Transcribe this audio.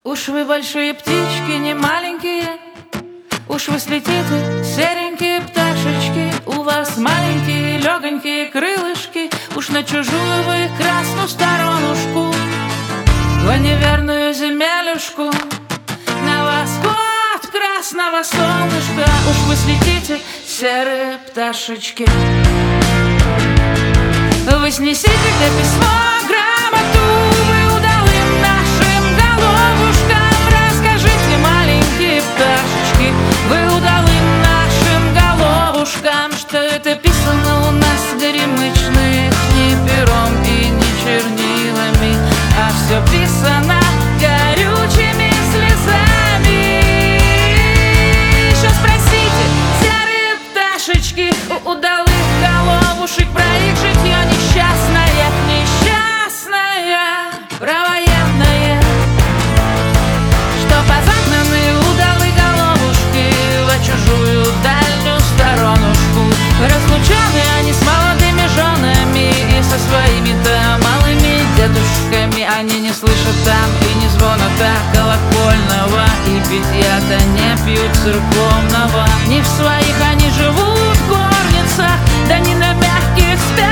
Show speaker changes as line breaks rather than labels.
Уж вы большие птички, не маленькие, уж вы слетите, серенькие пташечки. У вас маленькие, легонькие крылышки, уж на чужую вы красную сторонушку, в неверную земелюшку, на восход красного солнышка. Уж вы слетите, серые пташечки. Вы снесите где письмо, грамоту, вы удалым нашим головушкам расскажите, маленькие пташечки, вы удалым нашим головушкам, что это писано у нас горемычных не пером и не чернилами, а все писано горючими слезами. Еще спросите, серые пташечки, у удалых головушек про их житье несчастное, несчастное, провоенное, что позагнаны удалы головушки во чужую дальнюю сторонушку. Разлучены они с молодыми женами и со своими-то малыми дедушками. Они не слышат там и не звона-то колокольного, и питья-то не пьют церковного. Не в своих они живут в горницах, да не на мягких спят.